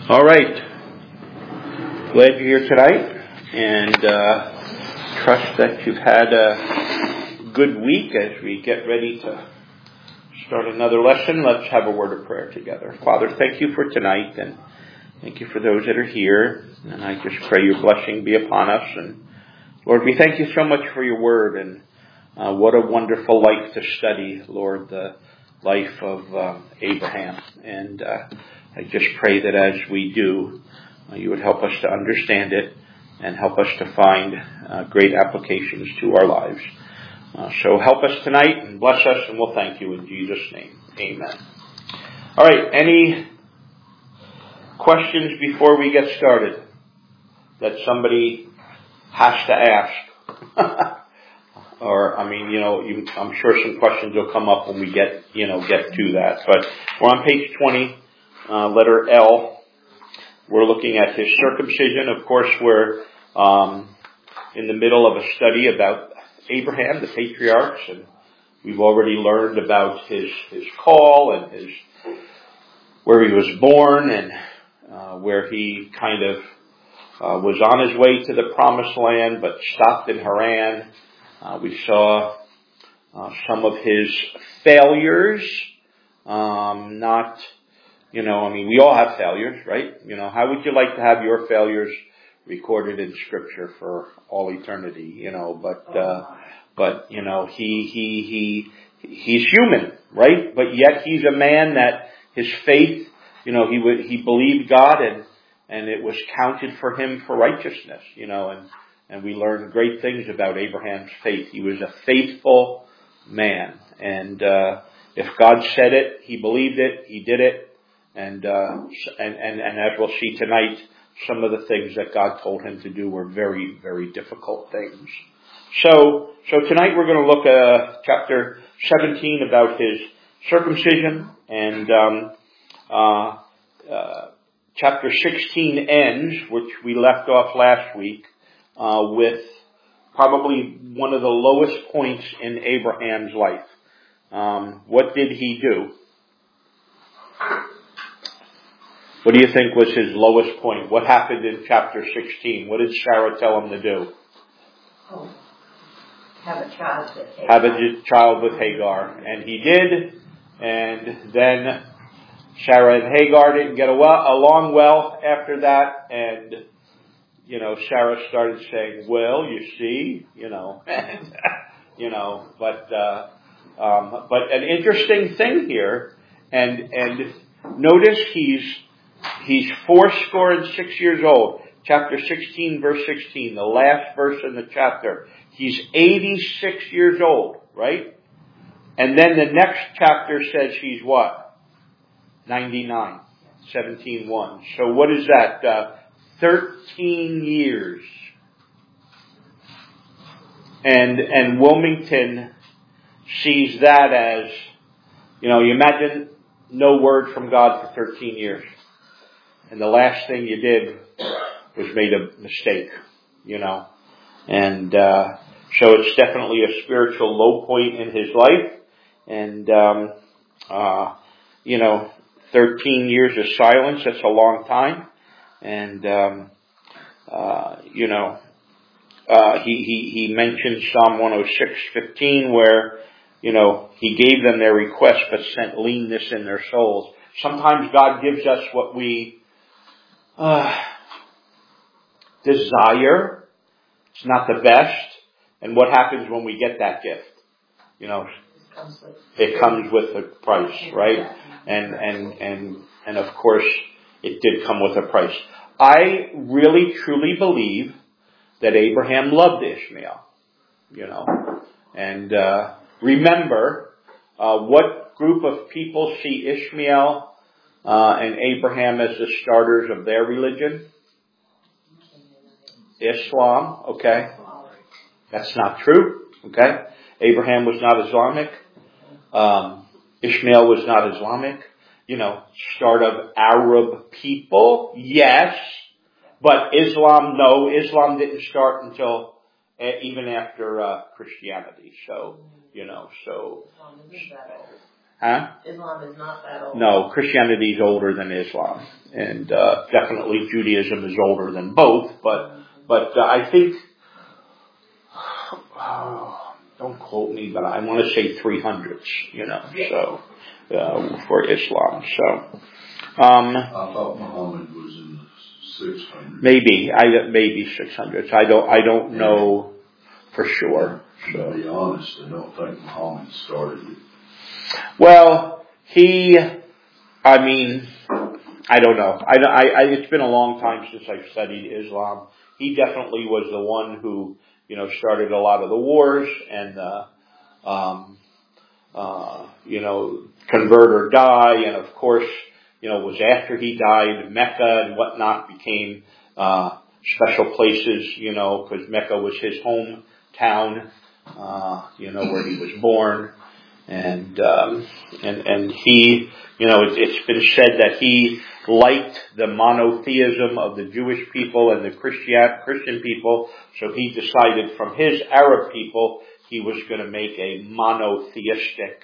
All right. Glad you're here tonight, and trust that you've had a good week as we get ready to start another lesson. Let's have a word of prayer together. Father, thank you for tonight, and thank you for those that are here. And I just pray your blessing be upon us. And Lord, we thank you so much for your word, and what a wonderful life to study, Lord, the life of Abraham. And I just pray that as we do, you would help us to understand it and help us to find great applications to our lives. So help us tonight and bless us, and we'll thank you in Jesus' name. Amen. All right, any questions before we get started that somebody has to ask? Or, I'm sure some questions will come up when we get to that. But we're on page 20, letter L. We're looking at his circumcision. Of course, we're in the middle of a study about Abraham, the patriarchs, and we've already learned about his call and where he was born and where he kind of was on his way to the promised land, but stopped in Haran. We saw some of his failures, we all have failures, right? How would you like to have your failures recorded in Scripture for all eternity? He's human, right? But yet he's a man that his faith, he believed God and it was counted for him for righteousness, and we learned great things about Abraham's faith. He was a faithful man, and if God said it, he believed it, he did it. And as we'll see tonight, some of the things that God told him to do were very, very difficult things. So tonight we're going to look at chapter 17 about his circumcision, and chapter 16 ends, which we left off last week, with probably one of the lowest points in Abraham's life. What did he do? What do you think was his lowest point? What happened in chapter 16? What did Sarah tell him to do? Have a child with Hagar. Have a child with Hagar. And he did. And then Sarah and Hagar didn't get along well after that. And, Sarah started saying, well, you see, but an interesting thing here. And notice he's 86 old. Chapter 16, verse 16, the last verse in the chapter. He's 86 years old, right? And then the next chapter says he's what? 99, 17:1. So what is that? 13 years. And Wilmington sees that as, you imagine no word from God for 13 years. And the last thing you did was made a mistake, And so it's definitely a spiritual low point in his life. And, 13 years of silence, that's a long time. And, he mentioned Psalm 106:15 where, he gave them their request but sent leanness in their souls. Sometimes God gives us what we desire. It's not the best. And what happens when we get that gift? It comes with a price, right? And of course, it did come with a price. I really, truly believe that Abraham loved Ishmael, And remember, what group of people see Ishmael and Abraham as the starters of their religion? Islam, okay? That's not true, okay? Abraham was not Islamic. Ishmael was not Islamic. Start of Arab people, yes. But Islam, no. Islam didn't start until even after Christianity. So, Huh? Islam is not that old. No, Christianity is older than Islam. And definitely Judaism is older than both. But I think, don't quote me, but I want to say 300s, so for Islam. So I thought Muhammad was in the 600s. Maybe 600s. I don't know for sure. To be honest, I don't think Muhammad started it. Well, I don't know. It's been a long time since I've studied Islam. He definitely was the one who, started a lot of the wars and convert or die. And of course, was after he died, Mecca and whatnot became special places, because Mecca was his hometown, where he was born. And he, it's been said that he liked the monotheism of the Jewish people and the Christian people, so he decided from his Arab people he was going to make a monotheistic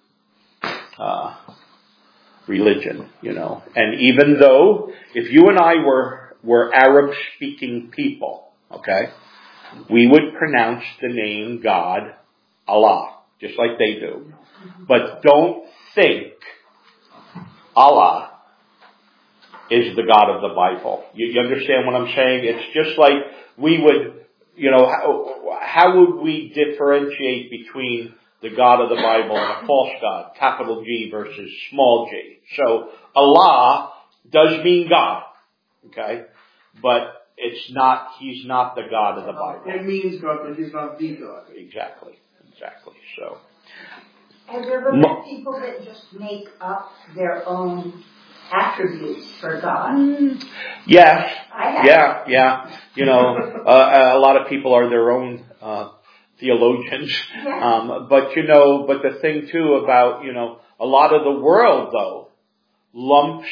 religion, And even though, if you and I were Arab-speaking people, okay, we would pronounce the name God, Allah, just like they do. But don't think Allah is the God of the Bible. You understand what I'm saying? It's just like we would, how would we differentiate between the God of the Bible and a false God, capital G versus small g? So Allah does mean God, okay? But he's not the God of the Bible. It means God, but he's not the God. Exactly. So. Have you ever met people that just make up their own attributes for God? Yes. I have. Yeah. A lot of people are their own theologians. Yeah. But the thing too about, a lot of the world though lumps,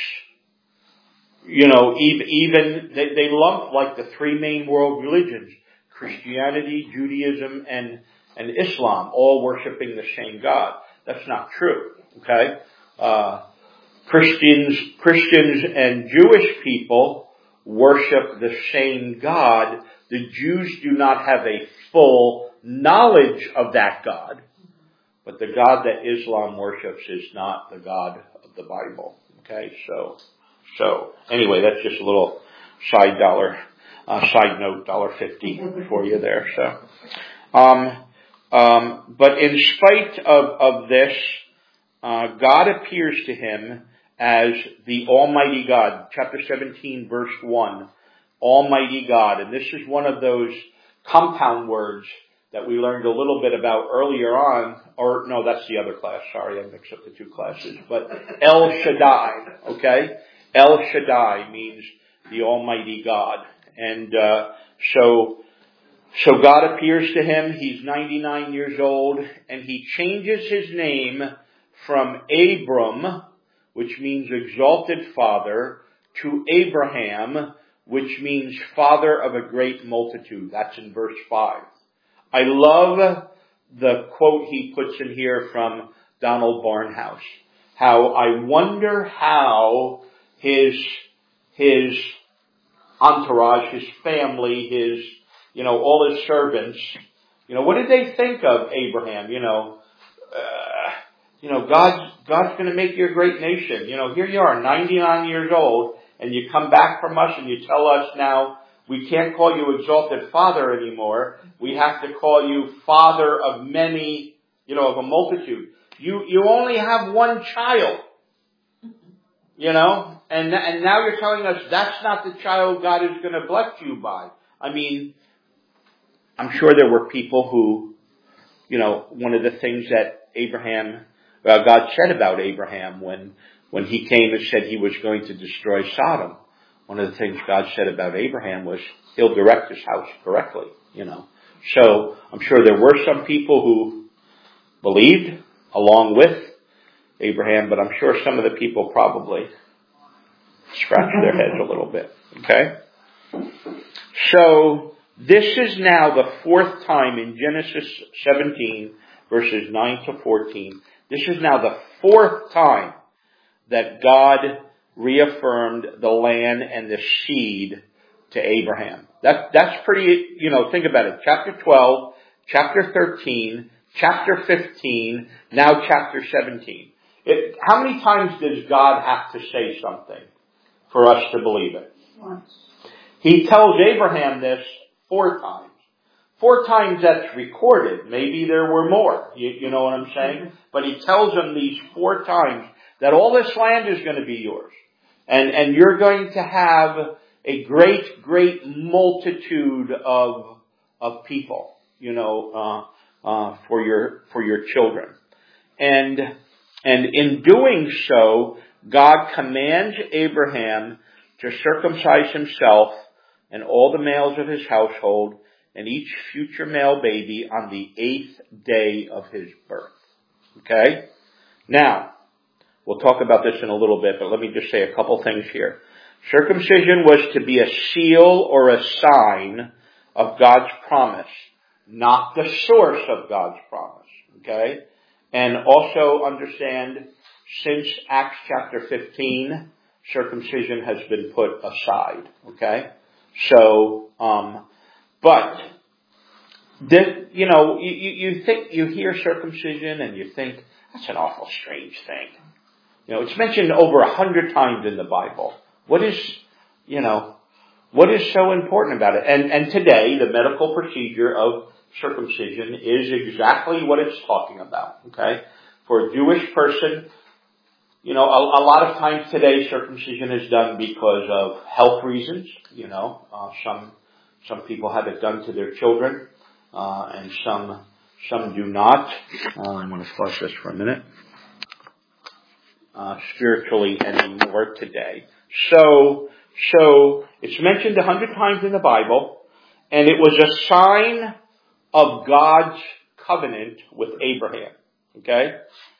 even they lump like the three main world religions, Christianity, Judaism, and Islam, all worshiping the same God. That's not true. Okay? Christians and Jewish people worship the same God. The Jews do not have a full knowledge of that God. But the God that Islam worships is not the God of the Bible. Okay? So anyway, that's just a little side note, $1.50 for you there. So, but in spite of this, God appears to him as the Almighty God. Chapter 17, verse 1. Almighty God. And this is one of those compound words that we learned a little bit about earlier on. Or, no, that's the other class. Sorry, I mixed up the two classes. But El Shaddai, okay? El Shaddai means the Almighty God. And so God appears to him. He's 99 years old, and he changes his name from Abram, which means exalted father, to Abraham, which means father of a great multitude. That's in verse 5. I love the quote he puts in here from Donald Barnhouse. How I wonder how his entourage, his family, all his servants, what did they think of Abraham? God's going to make you a great nation. Here you are, 99 years old, and you come back from us and you tell us now we can't call you exalted father anymore. We have to call you father of many, of a multitude. You only have one child, and now you're telling us that's not the child God is going to bless you by. I mean, I'm sure there were people who, one of the things that God said about Abraham when he came and said he was going to destroy Sodom. One of the things God said about Abraham was he'll direct his house correctly, So I'm sure there were some people who believed along with Abraham, but I'm sure some of the people probably scratched their heads a little bit. Okay? So this is now the fourth time in Genesis 17, verses 9 to 14, This is now the 4th time that God reaffirmed the land and the seed to Abraham. That's pretty, think about it. Chapter 12, chapter 13, chapter 15, now chapter 17. How many times does God have to say something for us to believe it? Once. He tells Abraham this 4 times. 4 times that's recorded. Maybe there were more. You know what I'm saying? But he tells him these 4 times that all this land is going to be yours. And you're going to have a great, great multitude of people, for your children. And in doing so, God commands Abraham to circumcise himself and all the males of his household and each future male baby on the 8th day of his birth. Okay? Now, we'll talk about this in a little bit, but let me just say a couple things here. Circumcision was to be a seal or a sign of God's promise, not the source of God's promise. Okay? And also understand, since Acts chapter 15, circumcision has been put aside. Okay? So, but, you think, you hear circumcision and you think, that's an awful strange thing. It's mentioned over 100 times in the Bible. What is so important about it? And today, the medical procedure of circumcision is exactly what it's talking about. Okay? For a Jewish person, a lot of times today circumcision is done because of health reasons. Some people have it done to their children, and some do not. I'm going to flush this for a minute. Spiritually anymore today. So it's mentioned 100 times in the Bible, and it was a sign of God's covenant with Abraham. Okay?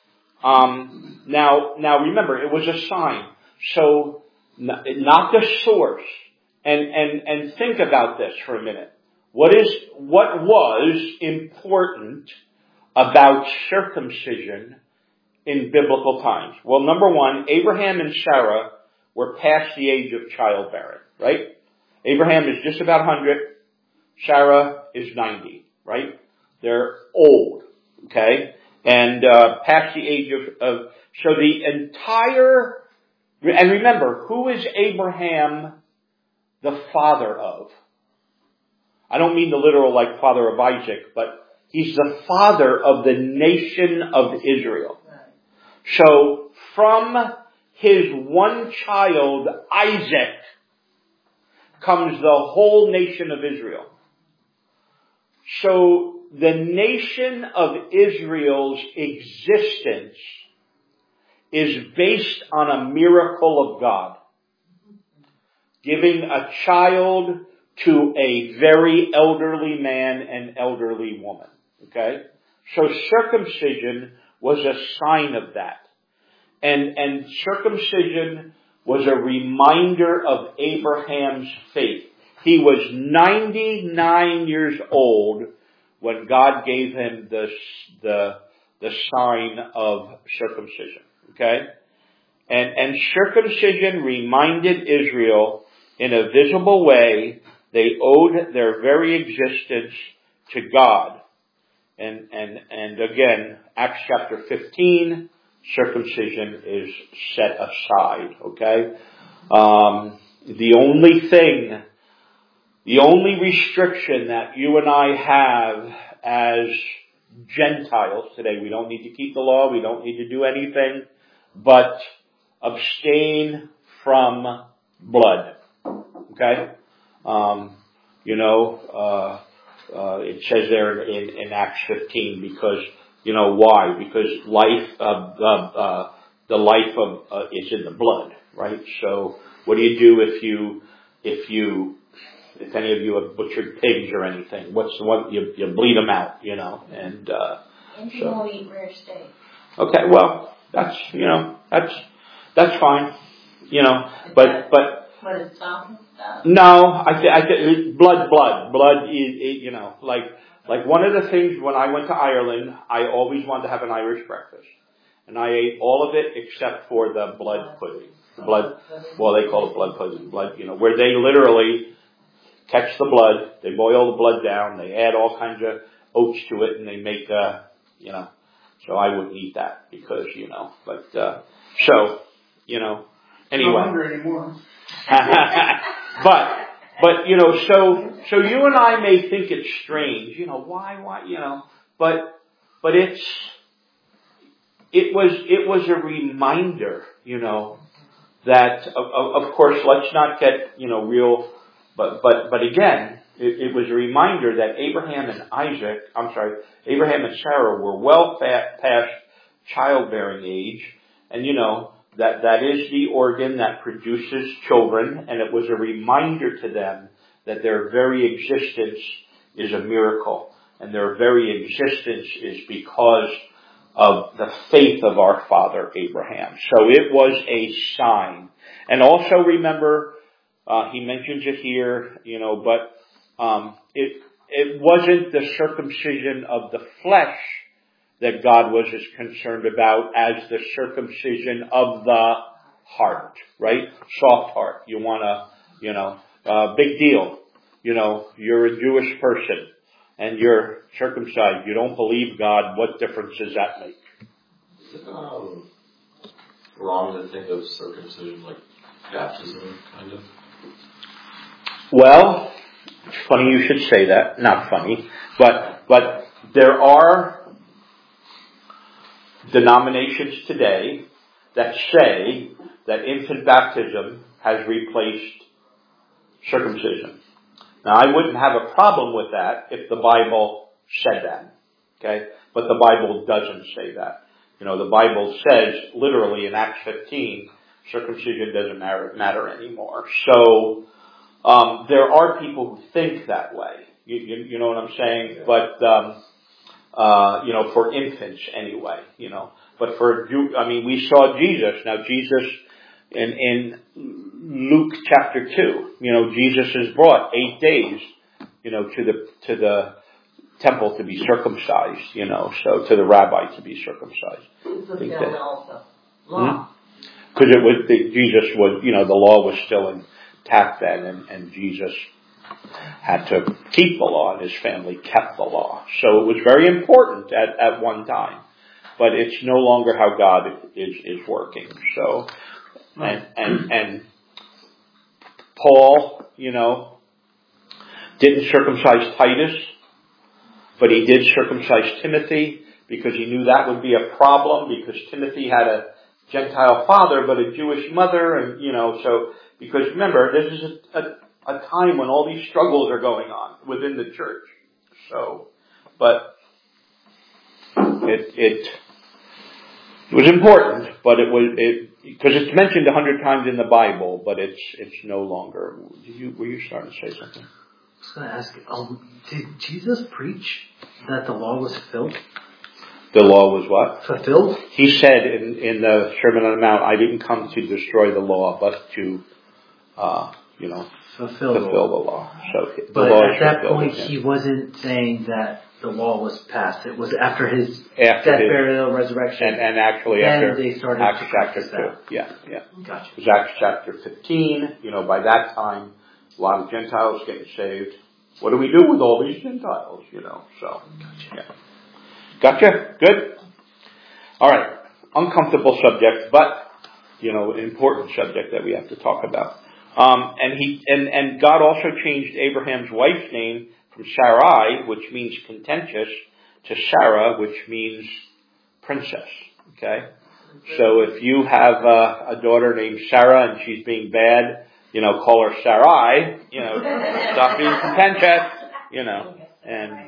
Now remember, it was a sign. So, not the source. And think about this for a minute. What was important about circumcision in biblical times? Well, number one, Abraham and Sarah were past the age of childbearing, right? Abraham is just about 100. Sarah is 90, right? They're old, okay? And past the age of so the entire, and remember, who is Abraham the father of? I don't mean the literal like father of Isaac, but he's the father of the nation of Israel. So from his one child, Isaac, comes the whole nation of Israel. So the nation of Israel's existence is based on a miracle of God, giving a child to a very elderly man and elderly woman. Okay? So circumcision was a sign of that. And circumcision was a reminder of Abraham's faith. He was 99 years old when God gave him the sign of circumcision. Okay? And circumcision reminded Israel in a visible way they owed their very existence to God. And again, Acts chapter 15, circumcision is set aside, okay? The only restriction that you and I have as Gentiles today, we don't need to keep the law, we don't need to do anything, but abstain from blood, okay? It says there in Acts 15 because, why? Because the life is in the blood, right? So what do you do if any of you have butchered pigs or anything? You bleed them out, and you won't eat rare steak. Okay, well, that's fine, but. What is talking about? No, I blood is, like one of the things when I went to Ireland, I always wanted to have an Irish breakfast. and I ate all of it except for the blood pudding. The blood, well, they call it blood pudding. Blood, where they literally catch the blood, they boil the blood down, they add all kinds of oats to it, and they make, so I wouldn't eat that because, but, anyway. Not hungry anymore. but, so you and I may think it's strange, why, but it was a reminder, that, of course, let's not get, real, but again, it was a reminder that Abraham and Sarah were well past childbearing age, and that is the organ that produces children, and it was a reminder to them that their very existence is a miracle, and their very existence is because of the faith of our father Abraham. So it was a sign. And also remember, he mentions it here, but it wasn't the circumcision of the flesh that God was as concerned about as the circumcision of the heart, right? Soft heart. You want to, big deal. You're a Jewish person and you're circumcised. You don't believe God. What difference does that make? Is it wrong to think of circumcision like baptism, kind of? Well, it's funny you should say that. Not funny, but there are denominations today that say that infant baptism has replaced circumcision. Now, I wouldn't have a problem with that if the Bible said that, okay? But the Bible doesn't say that. The Bible says, literally in Acts 15, circumcision doesn't matter anymore. So, there are people who think that way. You know what I'm saying? But, for infants anyway, But we saw Jesus. Now, Jesus, in Luke chapter 2, Jesus is brought 8 days, to the temple to be circumcised, so to the rabbi to be circumcised. Also. Law. Because Jesus was, the law was still intact then, and Jesus had to keep the law, and his family kept the law. So it was very important at one time. But it's no longer how God is working. So, and Paul, didn't circumcise Titus, but he did circumcise Timothy because he knew that would be a problem because Timothy had a Gentile father but a Jewish mother, and so because remember this is a time when all these struggles are going on within the church. So, but it was important, but because it's mentioned 100 times in the Bible, but it's no longer. Were you starting to say something? I was going to ask, did Jesus preach that the law was fulfilled? The law was what? Fulfilled? He said in the Sermon on the Mount, I didn't come to destroy the law, but to, fulfill the law. So but the law at that point, he wasn't saying that the law was passed. It was after his death, burial, resurrection. And actually then after they started Acts to chapter 2. Yeah. Gotcha. It was Acts chapter 15. By that time, a lot of Gentiles getting saved. What do we do with all these Gentiles? So. Gotcha. Yeah. Gotcha? Good? Alright. Uncomfortable subject, but, important subject that we have to talk about. And God also changed Abraham's wife's name from Sarai, which means contentious, to Sarah, which means princess. Okay? So if you have a daughter named Sarah and she's being bad, call her Sarai, stop being contentious, and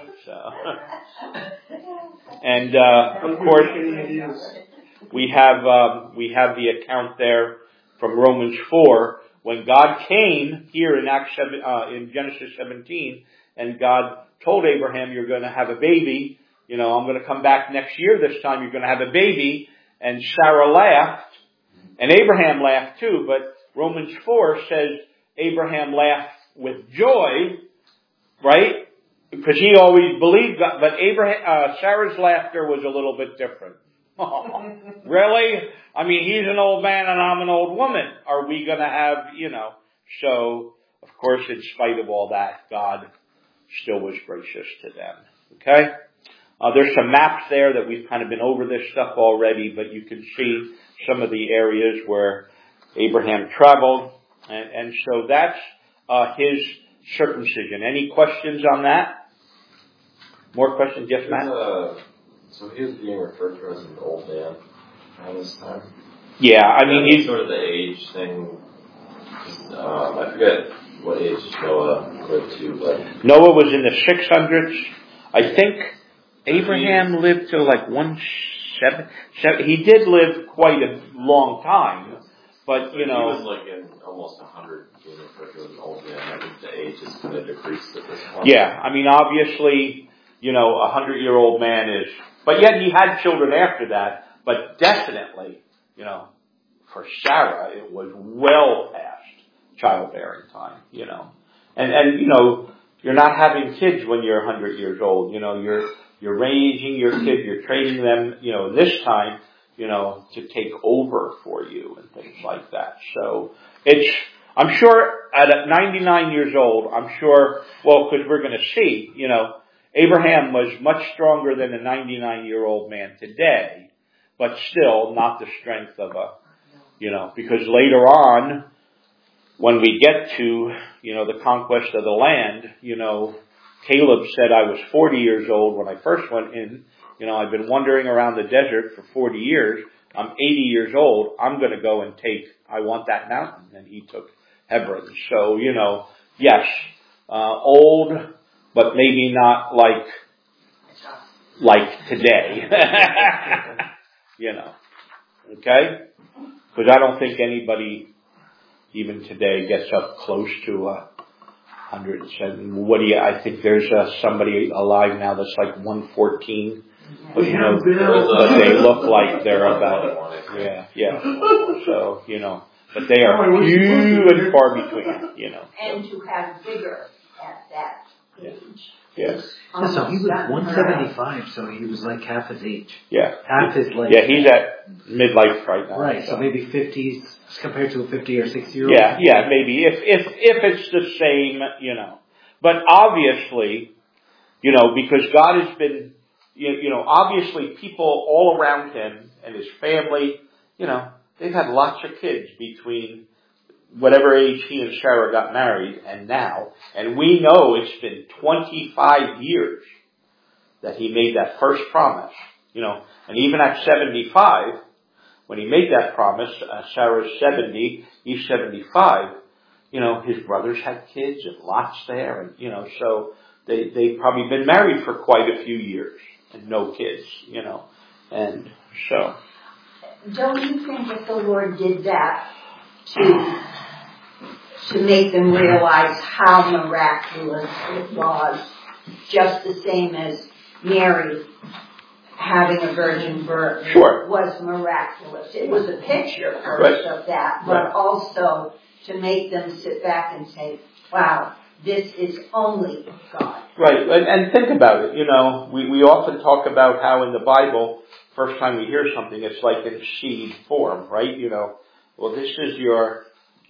of course, we have the account there from Romans 4, when God came here in Genesis 17, and God told Abraham, you're going to have a baby, I'm going to come back next year this time, you're going to have a baby, and Sarah laughed, and Abraham laughed too, but Romans 4 says Abraham laughed with joy, right? Because he always believed God, but Sarah's laughter was a little bit different. Really? I mean, he's an old man and I'm an old woman. Are we going to have, So, of course, in spite of all that, God still was gracious to them. Okay? There's some maps there that we've kind of been over this stuff already, but you can see some of the areas where Abraham traveled. And so that's his circumcision. Any questions on that? More questions? Yes, Matt? So he was being referred to as an old man around this time? Yeah, I mean, he's sort of the age thing. I forget what age Noah lived to, but Noah was in the 600s. I think Abraham lived to like 170. He did live quite a long time, but he was like in almost 100 being referred to as an old man. I think the age is kind of decreased at this point. Yeah, I mean, obviously, a 100-year-old man is, but yet he had children after that, but definitely, for Sarah, it was well past childbearing time, And you're not having kids when you're 100 years old, you're raising your kid, you're training them, this time, to take over for you and things like that. So I'm sure at 99 years old, because we're going to see, Abraham was much stronger than a 99-year-old man today, but still not the strength of because later on, when we get to, the conquest of the land, Caleb said I was 40 years old when I first went in. I've been wandering around the desert for 40 years. I'm 80 years old. I'm going to go and I want that mountain. And he took Hebron. So, yes, old, but maybe not like today. Okay? Because I don't think anybody, even today, gets up close to 107. I think there's somebody alive now that's like 114. But, but they look like they're about, yeah. So, but they are few and far between, And to have vigor at that age. Yes. So he was 175, so he was like half his age. Yeah. Half his life. Yeah, he's at midlife right now. Right, so maybe 50s compared to a 50 or 60-year-old. Yeah, maybe. If it's the same, But obviously, because God has been, obviously people all around him and his family, they've had lots of kids between whatever age he and Sarah got married and now. And we know it's been 25 years that he made that first promise, and even at 75, when he made that promise, Sarah's 70, he's 75, his brothers had kids and lots there, and, so they've probably been married for quite a few years and no kids, and so. Don't you think that the Lord did that to make them realize how miraculous it was, just the same as Mary having a virgin birth was miraculous. It was a picture first of that, but also to make them sit back and say, wow, this is only God. Right, and think about it, we often talk about how in the Bible, first time we hear something, it's like in seed form, right? Well, this is your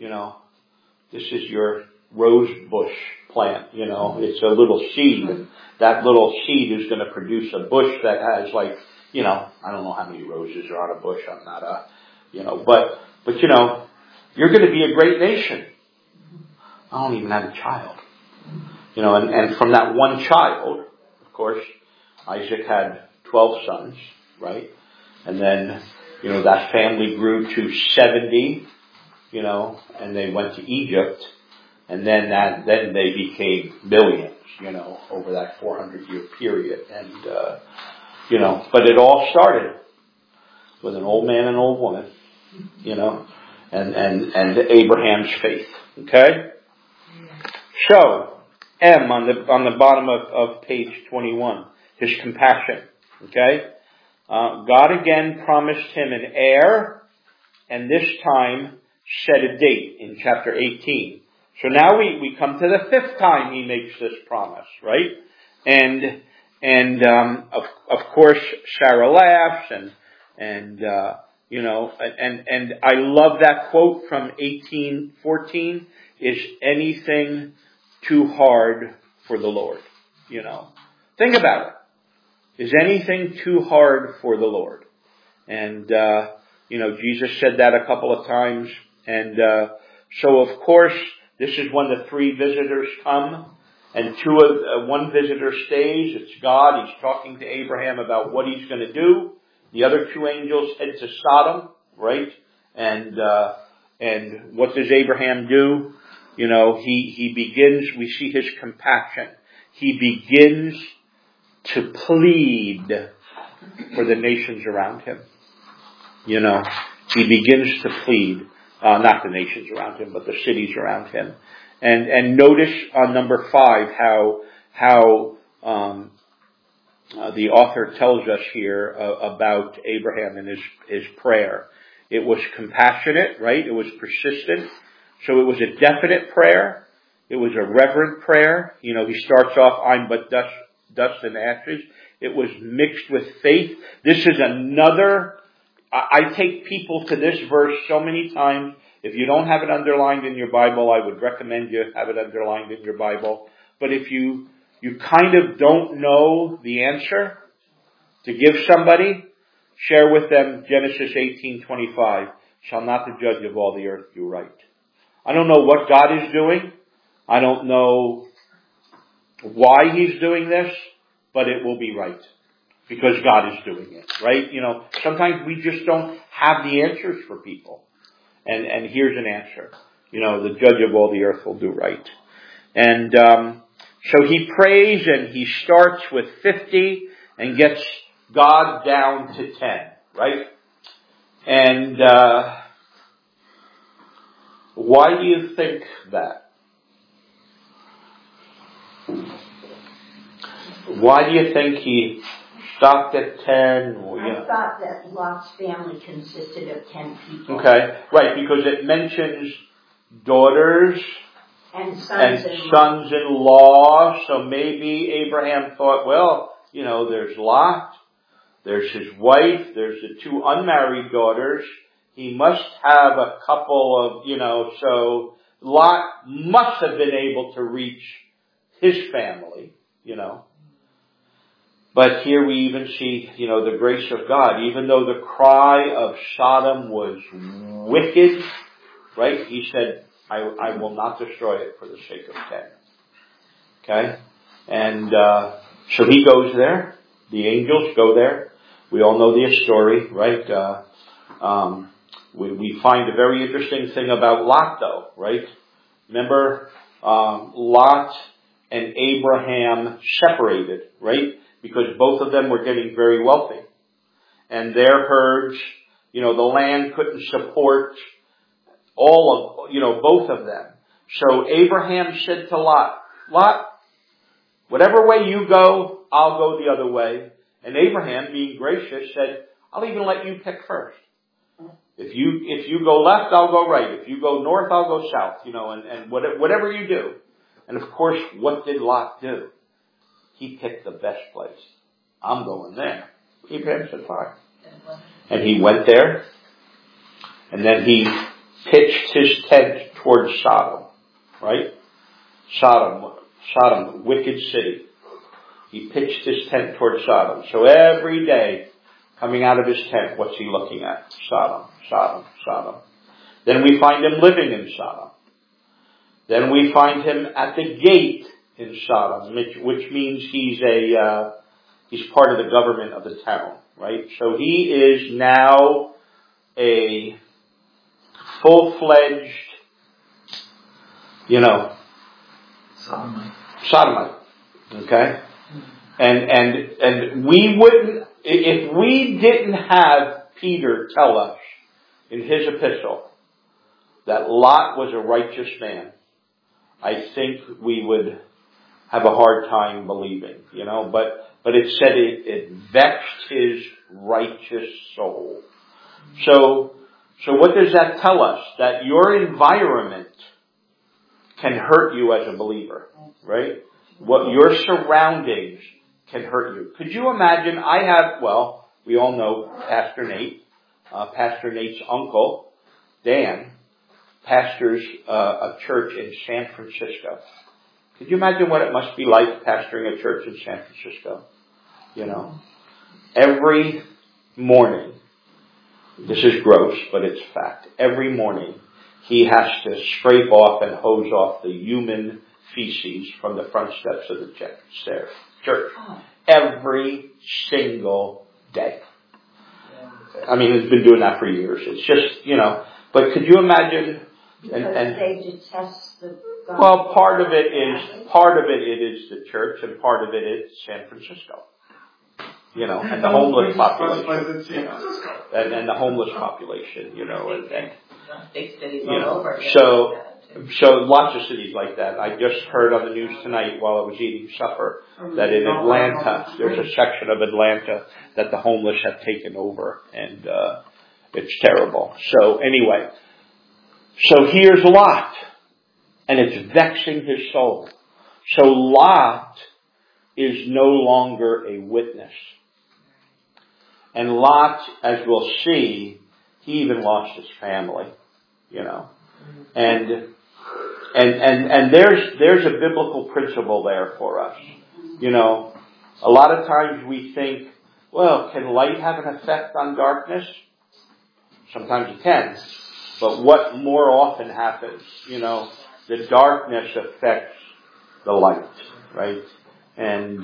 rose bush plant, it's a little seed. That little seed is going to produce a bush that has I don't know how many roses are on a bush. I'm not but you're going to be a great nation. I don't even have a child. And from that one child, of course, Isaac had 12 sons, right? And then, that family grew to 70, and they went to Egypt. And then they became millions, over that 400-year period. And, but it all started with an old man and an old woman, and Abraham's faith. Okay? So, M on the bottom of page 21, his compassion. Okay? God again promised him an heir, and this time set a date in chapter 18. So now we come to the fifth time he makes this promise, right? And of course Sarah laughs And, and I love that quote from 18:14, is anything too hard for the Lord? Think about it. Is anything too hard for the Lord? And, Jesus said that a couple of times. And, so of course, this is when the three visitors come and one visitor stays. It's God. He's talking to Abraham about what he's going to do. The other two angels head to Sodom, right? And what does Abraham do? He begins, we see his compassion. He begins to plead for the nations around him. He begins to plead, not the nations around him, but the cities around him. And notice on number 5 how the author tells us here about Abraham and his prayer. It was compassionate, right? It was persistent. So it was a definite prayer. It was a reverent prayer. He starts off, I'm but dust and ashes. It was mixed with faith. This is another, I take people to this verse so many times. If you don't have it underlined in your Bible, I would recommend you have it underlined in your Bible. But if you kind of don't know the answer to give somebody, share with them Genesis 18:25. Shall not the judge of all the earth do right? I don't know what God is doing. I don't know why He's doing this, but it will be right. Because God is doing it, right? Sometimes we just don't have the answers for people. And here's an answer. The judge of all the earth will do right. And, so he prays and he starts with 50 and gets God down to 10, right? And, why do you think that? Why do you think he stopped at 10? I thought that Lot's family consisted of 10 people. Okay, right, because it mentions daughters and sons-in-law. So maybe Abraham thought, well, there's Lot, there's his wife, there's the 2 unmarried daughters. He must have a couple of, so Lot must have been able to reach his family, But here we even see, the grace of God. Even though the cry of Sodom was wicked, right? He said, I will not destroy it for the sake of 10. Okay? And, so he goes there. The angels go there. We all know the story, right? We find a very interesting thing about Lot though, right? Remember, Lot and Abraham separated, right? Because both of them were getting very wealthy. And their herds, the land couldn't support both of them. So Abraham said to Lot, whatever way you go, I'll go the other way. And Abraham, being gracious, said, I'll even let you pick first. If you go left, I'll go right. If you go north, I'll go south, and whatever you do. And of course, what did Lot do? He picked the best place. I'm going there. Abraham said, fine. And he went there. And then he pitched his tent towards Sodom. Right? Sodom, wicked city. He pitched his tent towards Sodom. So every day, coming out of his tent, what's he looking at? Sodom, Sodom, Sodom. Then we find him living in Sodom. Then we find him at the gate in Sodom, which means he's part of the government of the town, right? So he is now a full-fledged, Sodomite. Okay? And we wouldn't, if we didn't have Peter tell us in his epistle that Lot was a righteous man, I think we would have a hard time believing, but it said it vexed his righteous soul. So what does that tell us? That your environment can hurt you as a believer, right? What your surroundings can hurt you. Could you imagine? we all know Pastor Nate. Pastor Nate's uncle, Dan, pastors a church in San Francisco. Could you imagine what it must be like pastoring a church in San Francisco? You know, every morning, this is gross, but it's fact. Every morning, he has to scrape off and hose off the human feces from the front steps of the church. Every single day. I mean, he's been doing that for years. It's just, you know, but could you imagine? And they detest the. Well, part of it is the church, and part of it is San Francisco. You know, and the homeless population. You know, and the homeless population, you know, and big cities all over. So lots of cities like that. I just heard on the news tonight while I was eating supper that in Atlanta, there's a section of Atlanta that the homeless have taken over, and it's terrible. So anyway, so here's Lot, and it's vexing his soul. So Lot is no longer a witness. And Lot, as we'll see, he even lost his family, you know. And there's a biblical principle there for us. You know, a lot of times we think, well, can light have an effect on darkness? Sometimes it can. But what more often happens, you know, the darkness affects the light, right? And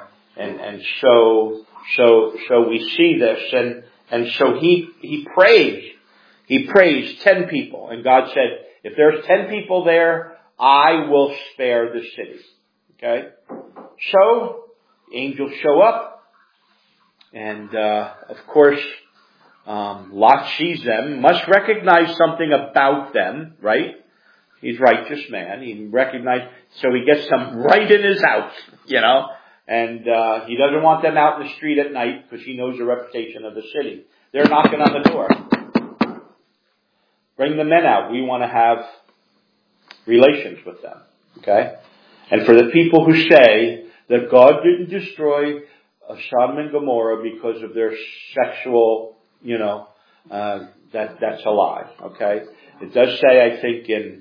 so we see this, and so he prays. He prays 10 people, and God said, if there's 10 people there, I will spare the city. Okay? So, angels show up, and of course, Lot sees them, must recognize something about them, right? He's a righteous man. He recognized, so he gets them right in his house, you know, and he doesn't want them out in the street at night because he knows the reputation of the city. They're knocking on the door. Bring the men out. We want to have relations with them. Okay? And for the people who say that God didn't destroy Sodom and Gomorrah because of their sexual, you know, that's a lie. Okay? It does say, I think in,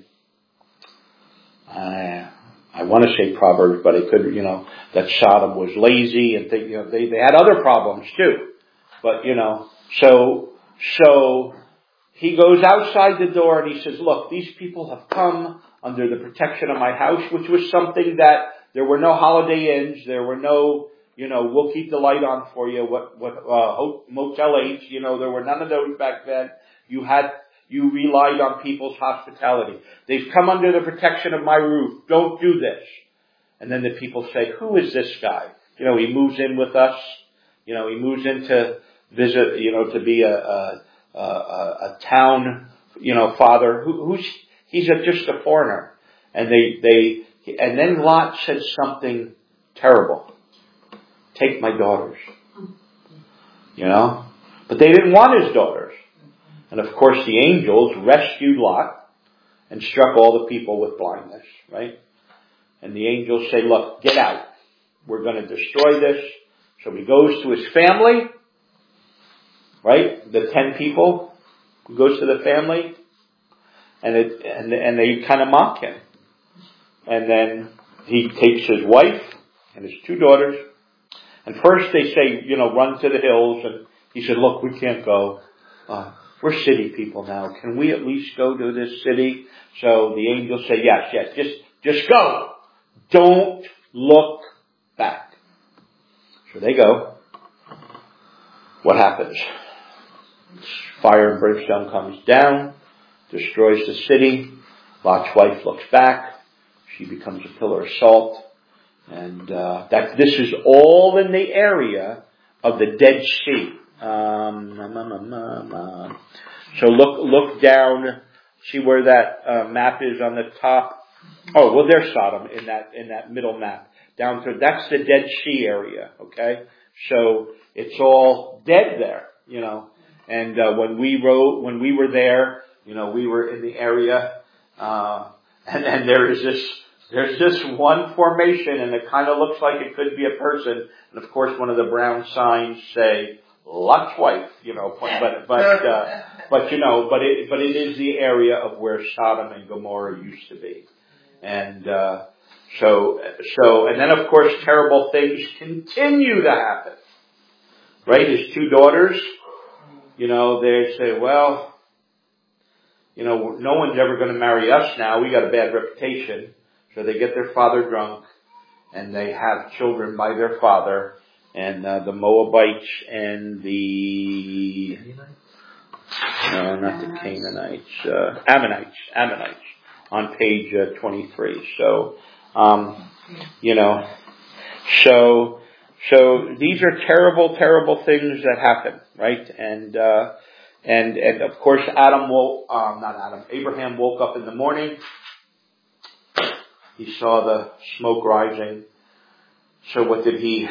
I want to say Proverbs, but it could, you know, that Sodom was lazy and they had other problems too. But, you know, so he goes outside the door and he says, look, these people have come under the protection of my house, which was something that there were no Holiday Inns, there were no, you know, we'll keep the light on for you, Motel 8, you know, there were none of those back then. You relied on people's hospitality. They've come under the protection of my roof. Don't do this. And then the people say, who is this guy? You know, he moves in with us. You know, he moves in to visit, you know, to be a town, you know, father. He's just a foreigner. And and then Lot said something terrible. Take my daughters. You know? But they didn't want his daughters. And of course the angels rescued Lot and struck all the people with blindness, right? And the angels say, look, get out. We're going to destroy this. So he goes to his family, right? The 10 people. He goes to the family and they kind of mock him. And then he takes his wife and his 2 daughters. And first they say, you know, run to the hills. And he said, look, we can't go. We're city people now. Can we at least go to this city? So the angels say, yes, just go. Don't look back. So they go. What happens? Fire and brimstone comes down, destroys the city. Lot's wife looks back. She becomes a pillar of salt. And this is all in the area of the Dead Sea. So look down, see where that map is on the top. Oh, well, there's Sodom in that middle map. Down to that's the Dead Sea area. Okay, so it's all dead there, you know. And when we were there, you know, we were in the area, and there's this one formation, and it kind of looks like it could be a person. And of course, one of the brown signs say, Lot's wife, but it is the area of where Sodom and Gomorrah used to be. And, and then of course terrible things continue to happen. Right? His two daughters, they say, well, no one's ever going to marry us now. We got a bad reputation. So they get their father drunk and they have children by their father. And the Moabites and the Canaanites, Ammonites on page 23. So, so these are terrible, terrible things that happen, right? And of course Abraham woke up in the morning. He saw the smoke rising. So what did he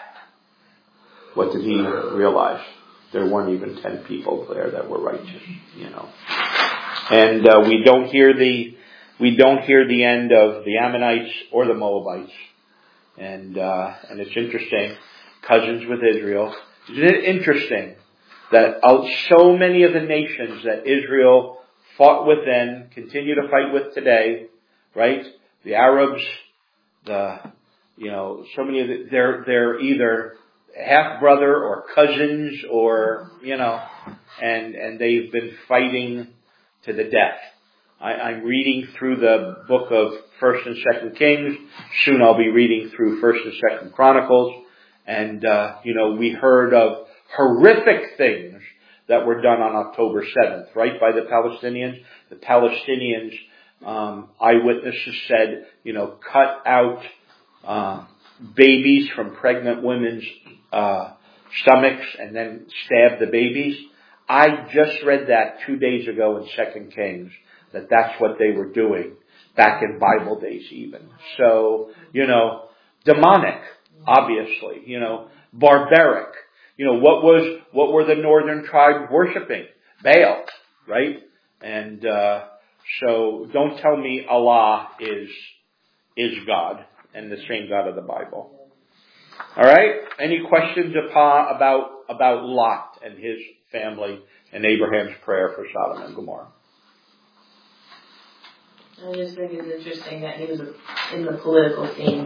realize? There weren't even 10 people there that were righteous, And we don't hear the end of the Ammonites or the Moabites. And it's interesting, cousins with Israel. Isn't it interesting that so many of the nations that Israel fought with then, continue to fight with today, right? The Arabs, so many of they're either half brother or cousins or, and they've been fighting to the death. I'm reading through the book of 1st and 2nd Kings. Soon I'll be reading through 1st and 2nd Chronicles. And, we heard of horrific things that were done on October 7th, right, by the Palestinians. The Palestinians, eyewitnesses said, cut out babies from pregnant women's stomachs and then stab the babies. I just read that 2 days ago in 2nd Kings, that's what they were doing back in Bible days even. So, demonic, obviously, barbaric. What were the northern tribes worshiping? Baal, right? And so don't tell me Allah is God and the same God of the Bible. All right? Any questions about Lot and his family and Abraham's prayer for Sodom and Gomorrah? I just think it's interesting that he was in the political scene.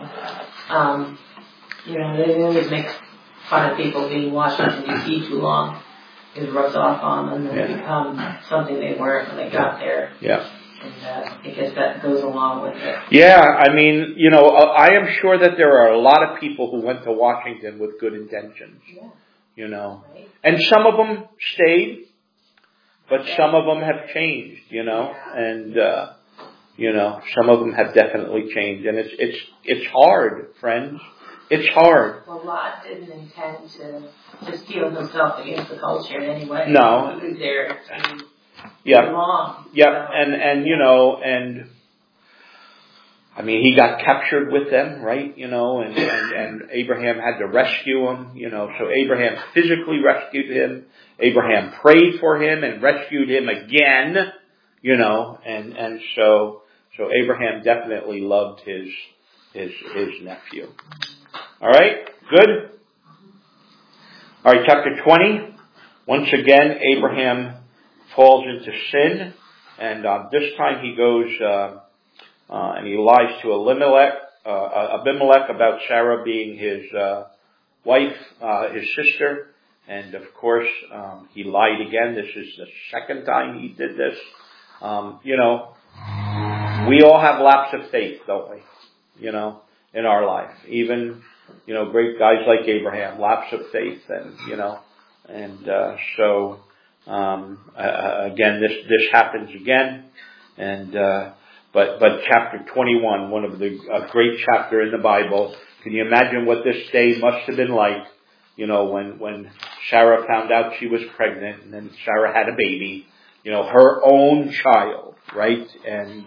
They always make fun of people being Washington, D.C. too long. It rubs off on them and become something they weren't when they got there. Yeah. And I guess that goes along with it. Yeah, I am sure that there are a lot of people who went to Washington with good intentions. Yeah. Right. And some of them stayed, but some of them have changed, and some of them have definitely changed, and it's hard, friends. It's hard. Well, Lot didn't intend to steel himself against the culture in any way. No. He was there to belong. Yeah, and he got captured with them, right? And Abraham had to rescue him, so Abraham physically rescued him. Abraham prayed for him and rescued him again, and so Abraham definitely loved his nephew. All right, good. All right, chapter 20. Once again, Abraham falls into sin, and this time he goes and he lies to Abimelech about Sarah being his wife, his sister, and of course he lied again. This is the second time he did this. We all have lapse of faith, don't we? In our life, even great guys like Abraham, lapse of faith, and so again, this happens again, and but chapter 21, one of the great chapter in the Bible. Can you imagine what this day must have been like? When Sarah found out she was pregnant, and then Sarah had a baby, her own child, right? And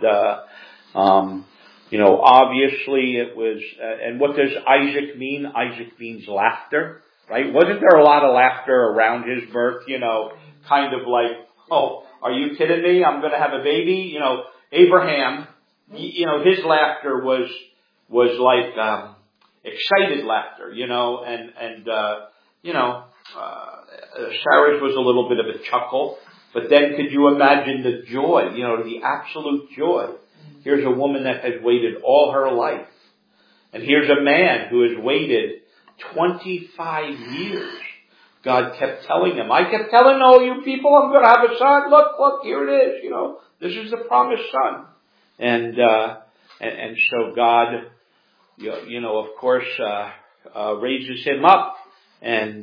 obviously it was, and what does Isaac mean? Isaac means laughter, right? Wasn't there a lot of laughter around his birth? Kind of like, oh, are you kidding me? I'm going to have a baby. Abraham, his laughter was like excited laughter, and Sarah's was a little bit of a chuckle, but then could you imagine the joy, the absolute joy? Here's a woman that has waited all her life. And here's a man who has waited 25 years. God kept telling him, I kept telling all you people, I'm going to have a son. Look, here it is. This is the promised son. And so God, of course, raises him up and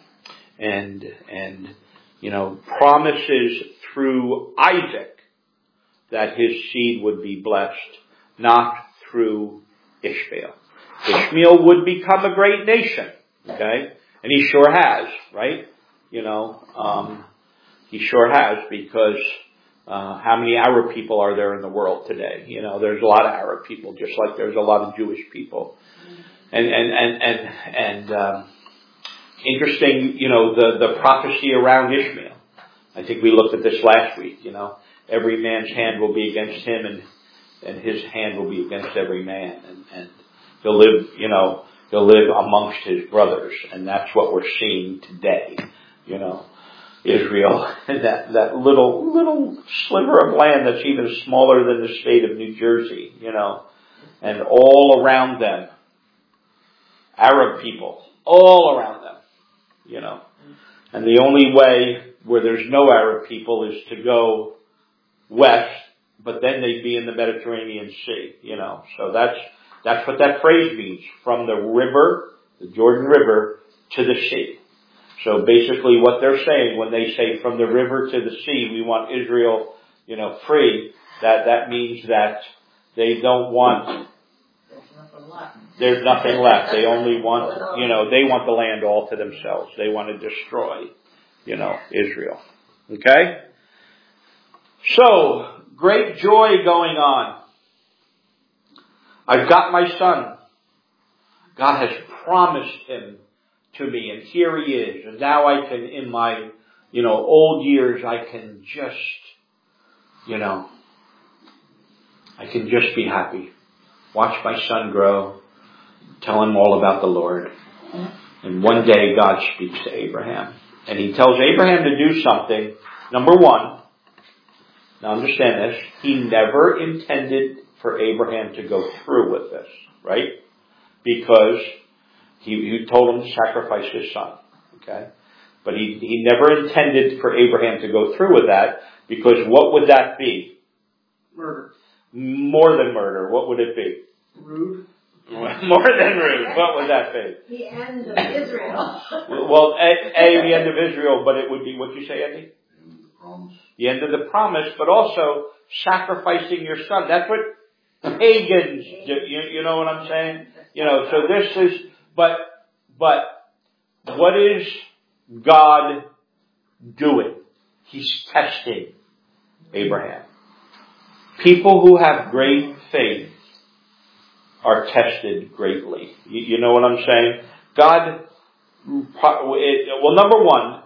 promises through Isaac that his seed would be blessed, not through Ishmael. Ishmael would become a great nation, okay? And he sure has, right? He sure has, because how many Arab people are there in the world today? There's a lot of Arab people, just like there's a lot of Jewish people. And interesting, the prophecy around Ishmael. I think we looked at this last week, every man's hand will be against him and his hand will be against every man. And he'll live amongst his brothers. And that's what we're seeing today, Israel, that little sliver of land that's even smaller than the state of New Jersey, and all around them, Arab people, all around them, and the only way where there's no Arab people is to go west, but then they'd be in the Mediterranean Sea, so that's what that phrase means, from the river, the Jordan River, to the sea. So basically what they're saying when they say from the river to the sea, we want Israel, free, that means that they don't want, there's nothing left. They only want, they want the land all to themselves. They want to destroy, Israel. Okay? So, great joy going on. I've got my son. God has promised him to me, and here he is. And now I can, in my, old years, I can just, I can just be happy. Watch my son grow. Tell him all about the Lord. And one day God speaks to Abraham. And he tells Abraham to do something. Number one, now understand this, he never intended for Abraham to go through with this, right? Because he told him to sacrifice his son, okay? But he never intended for Abraham to go through with that, because what would that be? Murder. More than murder. What would it be? Rude. More than rude. What would that be? The end of Israel. Well, the end of Israel, but it would be, what'd you say, Andy? The end of the promise. The end of the promise, but also sacrificing your son. That's what pagans do. You know what I'm saying? So this is, but what is God doing? He's testing Abraham. People who have great faith are tested greatly. You know what I'm saying? God, well, number one,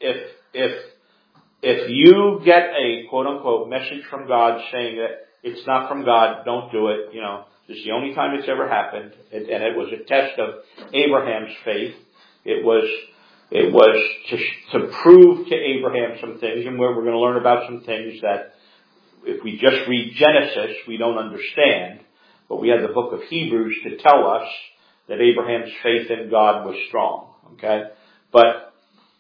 if you get a quote unquote message from God saying that it's not from God, don't do it, this is the only time it's ever happened, and it was a test of Abraham's faith. It was to prove to Abraham some things, and we're going to learn about some things that if we just read Genesis, we don't understand. But we have the book of Hebrews to tell us that Abraham's faith in God was strong. Okay? But,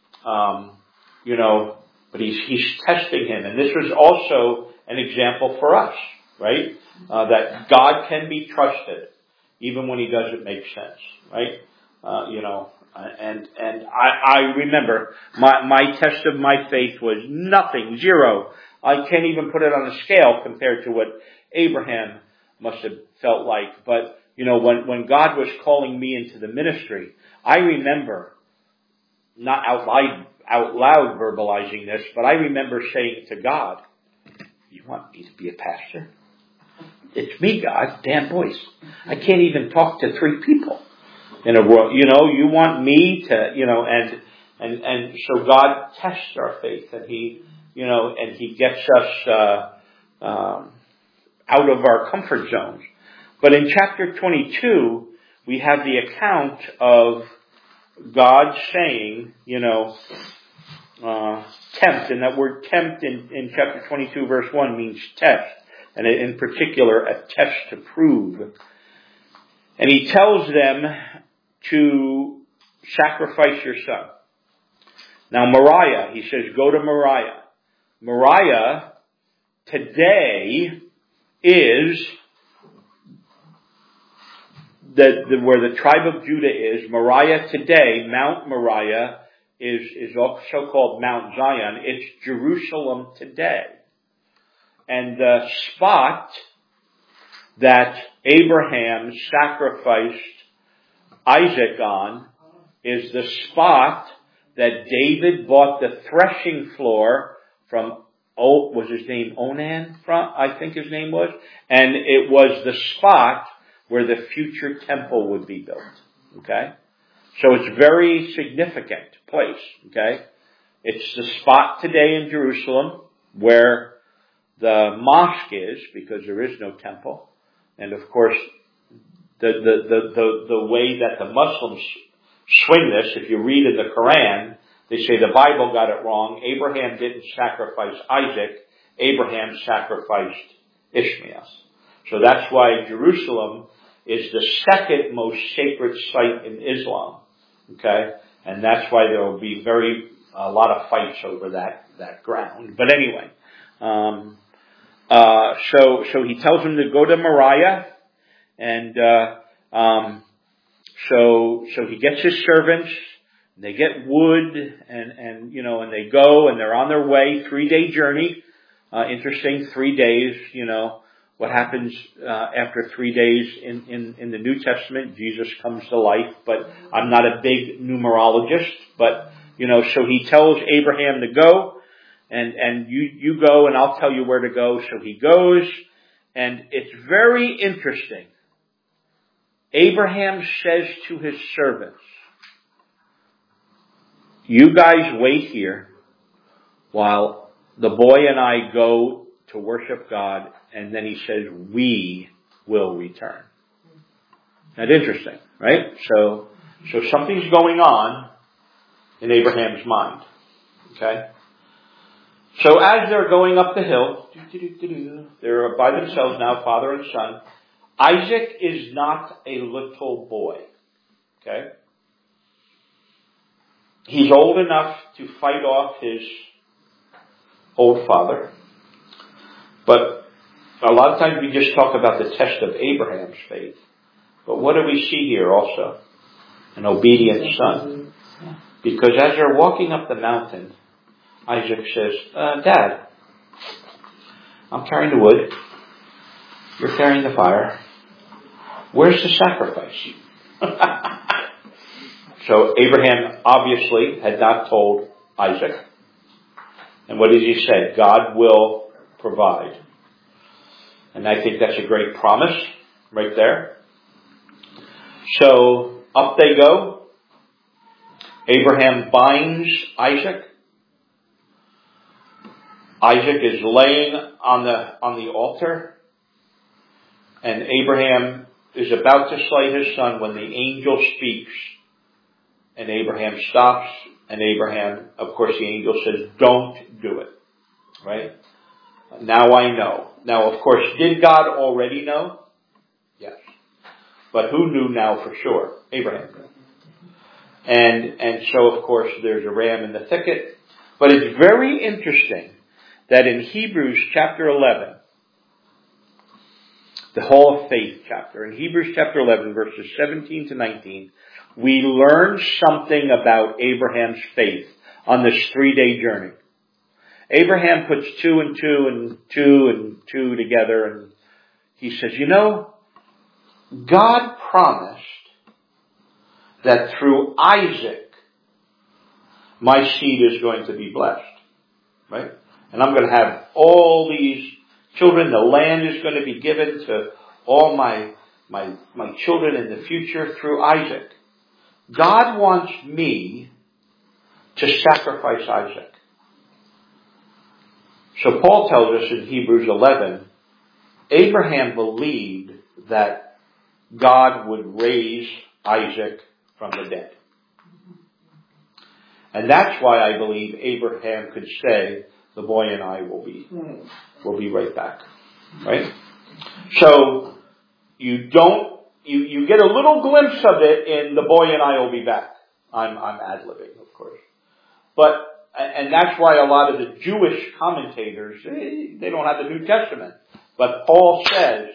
but he's testing him. And this was also an example for us, right? That God can be trusted even when he doesn't make sense, right? And I remember my test of my faith was nothing, zero. I can't even put it on a scale compared to what Abraham must have felt like. But, when God was calling me into the ministry, I remember, not out loud verbalizing this, but I remember saying to God, you want me to be a pastor? It's me, God, damn voice. I can't even talk to 3 people in a row. You want me to, and so God tests our faith, and he gets us, out of our comfort zones. But in chapter 22, we have the account of God saying, tempt, and that word tempt in chapter 22 verse 1 means test, and in particular a test to prove. And he tells them to sacrifice your son. Now Moriah, he says, go to Moriah. Moriah today is where the tribe of Judah is. Moriah today, Mount Moriah, is also called Mount Zion. It's Jerusalem today. And the spot that Abraham sacrificed Isaac on is the spot that David bought the threshing floor from, was his name Onan? I think his name was. And it was the spot where the future temple would be built. Okay? So it's a very significant place. Okay? It's the spot today in Jerusalem where the mosque is, because there is no temple. And of course, the way that the Muslims swing this, if you read in the Quran, they say the Bible got it wrong. Abraham didn't sacrifice Isaac. Abraham sacrificed Ishmael. So that's why Jerusalem is the second most sacred site in Islam. Okay? And that's why there will be a lot of fights over that ground. But anyway, so he tells them to go to Moriah, and so he gets his servants. They get wood, and they go, and they're on their way. 3-day journey. Interesting, 3 days. What happens after 3 days in the New Testament? Jesus comes to life. But I'm not a big numerologist. But so he tells Abraham to go, and you go, and I'll tell you where to go. So he goes, and it's very interesting. Abraham says to his servants, you guys wait here while the boy and I go to worship God, and then he says, we will return. That's interesting, right? So something's going on in Abraham's mind. Okay? So as they're going up the hill, they're by themselves now, father and son. Isaac is not a little boy. Okay? He's old enough to fight off his old father. But a lot of times we just talk about the test of Abraham's faith. But what do we see here also? An obedient son. Because as they're walking up the mountain, Isaac says, Dad, I'm carrying the wood. You're carrying the fire. Where's the sacrifice? So Abraham obviously had not told Isaac. And what did he say? God will provide. And I think that's a great promise right there. So up they go. Abraham binds Isaac. Isaac is laying on the altar. And Abraham is about to slay his son when the angel speaks. And Abraham stops. And Abraham, of course, the angel says, don't do it. Right? Now I know. Now, of course, did God already know? Yes. But who knew now for sure? Abraham knew. And so, of course, there's a ram in the thicket. But it's very interesting that in Hebrews chapter 11, the Hall of Faith chapter, in Hebrews chapter 11, verses 17 to 19, we learn something about Abraham's faith on this 3-day journey. Abraham puts 2 and 2 and 2 and 2 together, and he says, God promised that through Isaac, my seed is going to be blessed. Right? And I'm going to have all these children. The land is going to be given to all my children in the future through Isaac. God wants me to sacrifice Isaac. So Paul tells us in Hebrews 11, Abraham believed that God would raise Isaac from the dead. And that's why I believe Abraham could say, the boy and I will be right back. Right? So, you get a little glimpse of it in the boy and I will be back. I'm ad-libbing, of course. And that's why a lot of the Jewish commentators, they don't have the New Testament. But Paul says,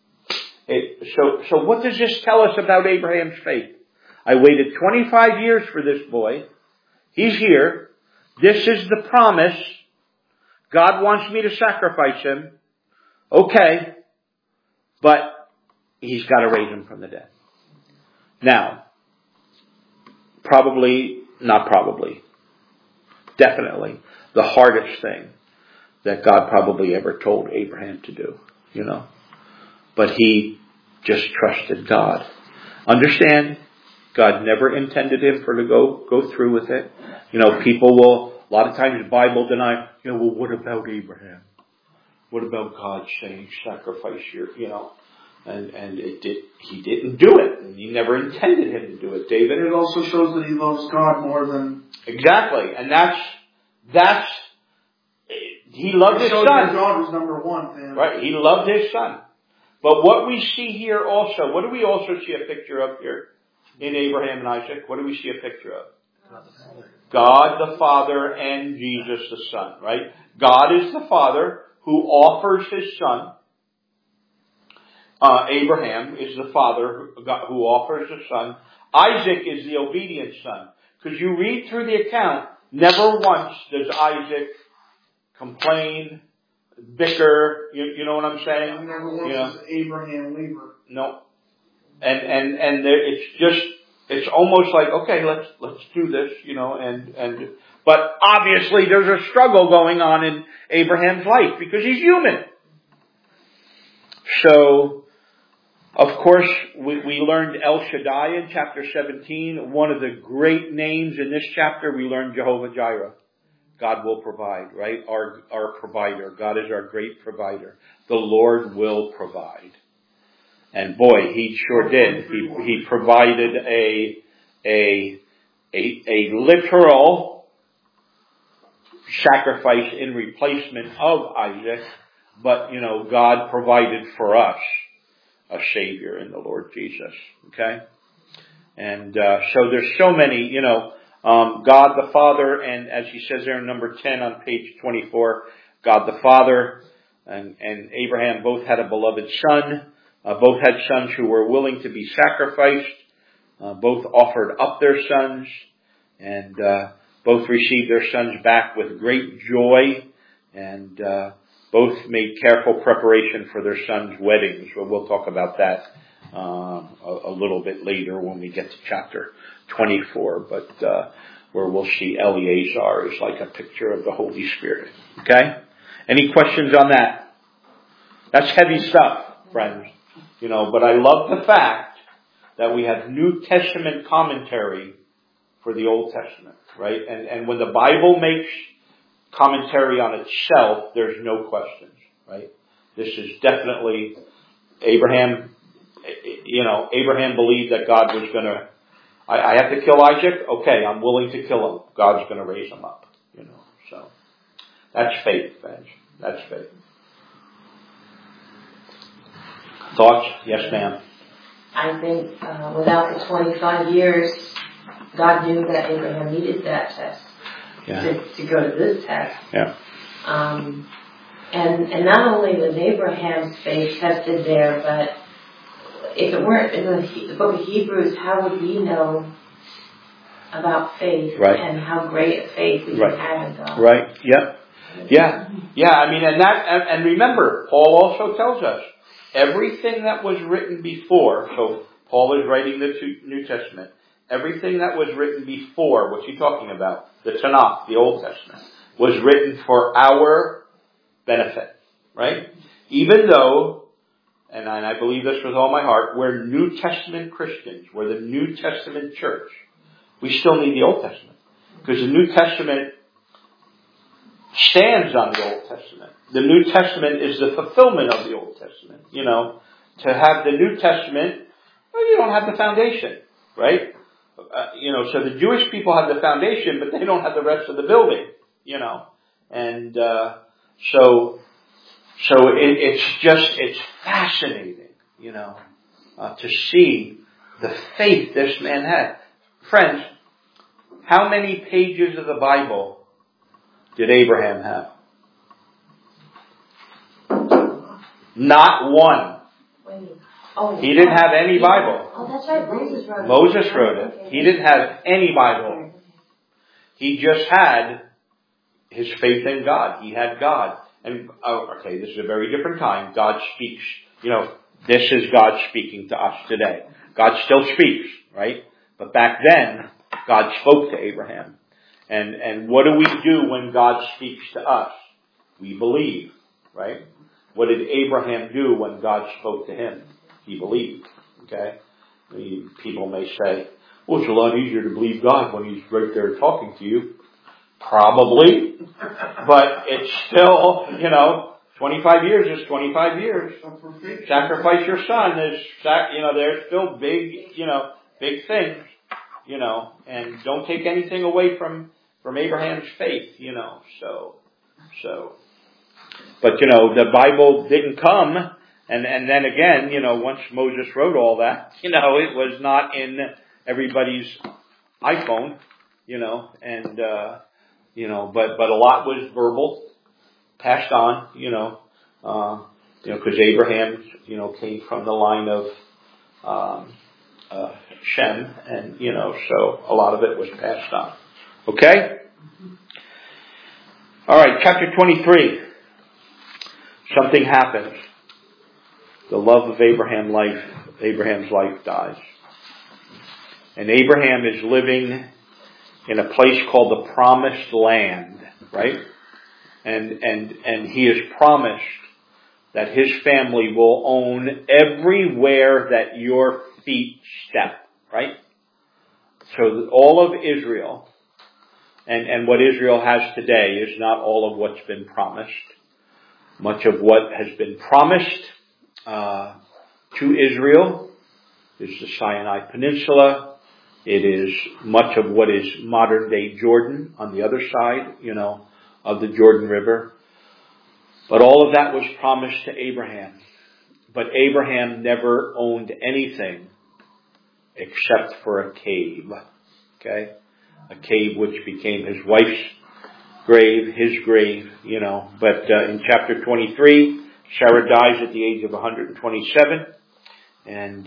so what does this tell us about Abraham's faith? I waited 25 years for this boy. He's here. This is the promise. God wants me to sacrifice him. Okay. But he's got to raise him from the dead. Now, definitely the hardest thing that God probably ever told Abraham to do, But he just trusted God. Understand, God never intended him to go through with it. People will, a lot of times Bible deny, well, what about Abraham? What about God saying sacrifice your, and he didn't do it. And he never intended him to do it, David. It also shows that he loves God more than... Exactly. And that's he loved his son. God was number one, man. Right. He loved his son. But what we see here also, what do we also see a picture of here in Abraham and Isaac? What do we see a picture of? God the Father and Jesus the Son, right? God is the Father who offers his son. Abraham is the father who offers the son. Isaac is the obedient son. Because you read through the account, never once does Isaac complain, bicker, you know what I'm saying? Never once does Abraham lever. No. And it's almost like, okay, let's do this, but obviously there's a struggle going on in Abraham's life because he's human. So, of course, we learned El Shaddai in chapter 17. One of the great names in this chapter, we learned Jehovah Jireh. God will provide, right? Our provider. God is our great provider. The Lord will provide. And boy, he sure did. He provided a literal sacrifice in replacement of Isaac, but God provided for us a Savior in the Lord Jesus. Okay? And so there's so many, God the Father, and as he says there in number 10 on page 24, God the Father and Abraham both had a beloved son. Both had sons who were willing to be sacrificed. Both offered up their sons, and both received their sons back with great joy, and both made careful preparation for their sons' weddings. Well, we'll talk about that a little bit later when we get to chapter 24, but where we'll see Eleazar is like a picture of the Holy Spirit. Okay? Any questions on that? That's heavy stuff, friends. But I love the fact that we have New Testament commentary for the Old Testament, right? And when the Bible makes commentary on itself, there's no questions, right? This is definitely Abraham. Abraham believed that God was going to, I have to kill Isaac? Okay, I'm willing to kill him. God's going to raise him up, So that's faith, friends. That's faith. Thoughts? Yes, ma'am. I think without the 25 years, God knew that Abraham needed that test to go to this test. Yeah. And not only was Abraham's faith tested there, but if it weren't in the book of Hebrews, how would we know about faith and how great a faith we can have in God? Right. Yeah. Yeah. Yeah. I mean, and remember, Paul also tells us everything that was written before. So Paul is writing the New Testament. Everything that was written before, what's he talking about? The Tanakh, the Old Testament, was written for our benefit, right? Even though, and I believe this with all my heart, we're New Testament Christians, we're the New Testament church, we still need the Old Testament. Because the New Testament stands on the Old Testament. The New Testament is the fulfillment of the Old Testament. To have the New Testament, well, you don't have the foundation, right? so the Jewish people have the foundation, but they don't have the rest of the building, and so it's fascinating, to see the faith this man had. Friends, how many pages of the Bible did Abraham have? Not one. He didn't have any Bible. Oh, that's right. Moses wrote it. Moses wrote it. He didn't have any Bible. He just had his faith in God. He had God. And, this is a very different time. God speaks, this is God speaking to us today. God still speaks, right? But back then, God spoke to Abraham. And what do we do when God speaks to us? We believe, right? What did Abraham do when God spoke to him? He believed, okay? People may say, well, it's a lot easier to believe God when He's right there talking to you. Probably. But it's still, 25 years is 25 years. Sacrifice your son. There's still big things, and don't take anything away from Abraham's faith, But, the Bible didn't come, and then again, once Moses wrote all that, it was not in everybody's iPhone, but a lot was verbal, passed on, because Abraham, came from the line of Shem, and, so a lot of it was passed on. Okay? All right, chapter 23. Something happens. The love of Abraham's life dies. And Abraham is living in a place called the Promised Land, right? And he is promised that his family will own everywhere that your feet step, right? So all of Israel, and what Israel has today is not all of what's been promised. Much of what has been promised to Israel is the Sinai Peninsula. It is much of what is modern day Jordan on the other side, of the Jordan River. But all of that was promised to Abraham. But Abraham never owned anything except for a cave. Okay? A cave which became his wife's grave, his grave, But in chapter 23, Sarah dies at the age of 127. And,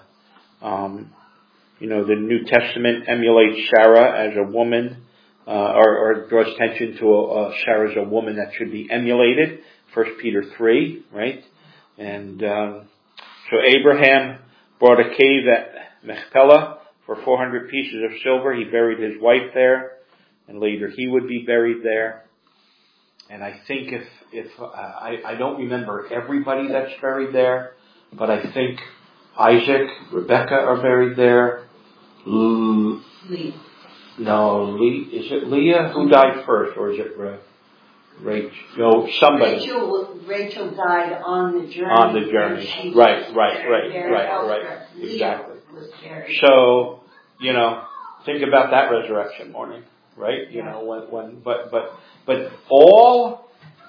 the New Testament emulates Sarah as a woman, or draws attention to Sarah as a woman that should be emulated. 1 Peter 3, right? And so Abraham bought a cave at Machpelah for 400 pieces of silver. He buried his wife there. And later he would be buried there. And I think if I don't remember everybody that's buried there, but I think Isaac, Rebecca are buried there. Leah. No, is it Leah who died first, or is it Rachel? No, somebody. Rachel died on the journey. On the journey, right. Exactly. So, think about that resurrection morning. Right? But all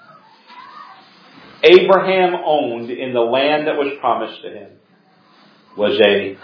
Abraham owned in the land that was promised to him was a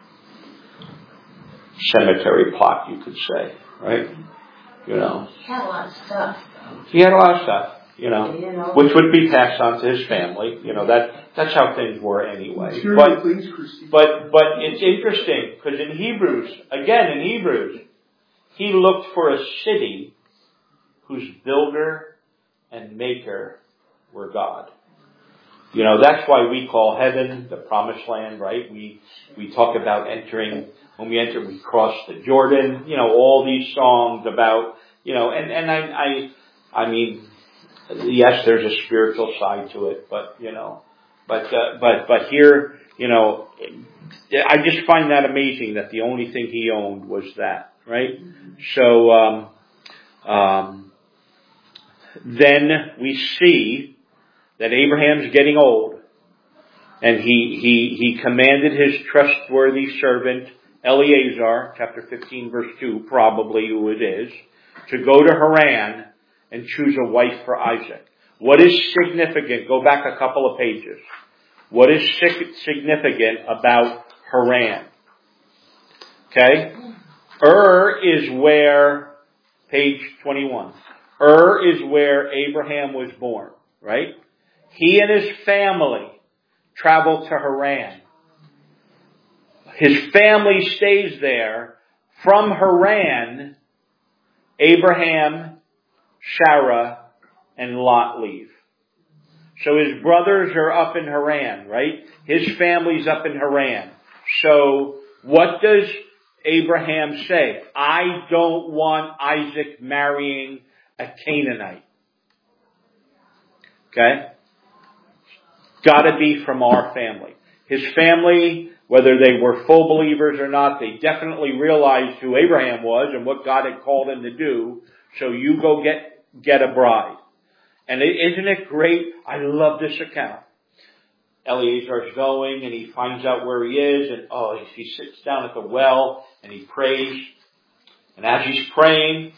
cemetery plot, you could say, right? He had a lot of stuff. He had a lot of stuff, which would be passed on to his family. That's how things were anyway. But it's interesting because in Hebrews, he looked for a city whose builder and maker were God. That's why we call heaven the promised land, right? We talk about entering, when we enter, we cross the Jordan, all these songs about, I mean, yes, there's a spiritual side to it, but here, I just find that amazing that the only thing he owned was that. Right? So, then we see that Abraham's getting old, and he commanded his trustworthy servant Eleazar, chapter 15, verse 2, probably who it is, to go to Haran and choose a wife for Isaac. What is significant? Go back a couple of pages. What is significant about Haran? Okay? Is where, page 21. Is where Abraham was born, right? He and his family traveled to Haran. His family stays there. From Haran, Abraham, Sarah, and Lot leave. So his brothers are up in Haran, right? His family's up in Haran. So what does Abraham say? I don't want Isaac marrying a Canaanite. Okay? Gotta be from our family. His family, whether they were full believers or not, they definitely realized who Abraham was and what God had called him to do. So you go get a bride. And isn't it great? I love this account. Eleazar's going and he finds out where he is, and he sits down at the well and he prays. And as he's praying,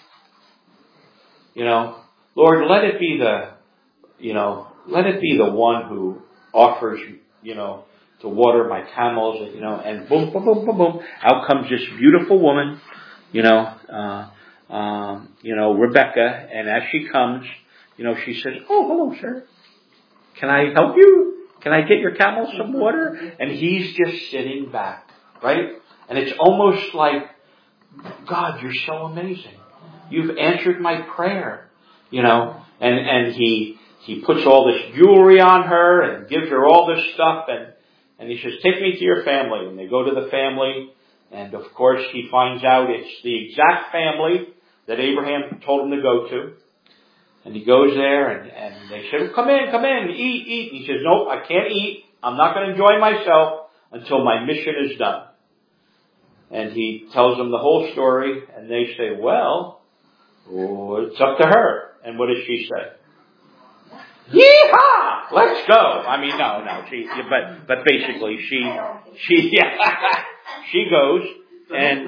Lord, let it be the one who offers, to water my camels, and boom, boom, boom, boom, boom. Out comes this beautiful woman, Rebecca, and as she comes, she says, "Oh, hello, sir. Can I help you? Can I get your camel some water?" And he's just sitting back, right? And it's almost like, God, you're so amazing. You've answered my prayer, and he puts all this jewelry on her and gives her all this stuff, and he says, "Take me to your family." And they go to the family, and of course he finds out it's the exact family that Abraham told him to go to. And he goes there, and they say, "Come in, eat." And he says, "Nope, I can't eat. I'm not going to enjoy myself until my mission is done." And he tells them the whole story, and they say, "Well, it's up to her." And what does she say? "Yeehaw! Let's go." I mean, no, but basically she goes, and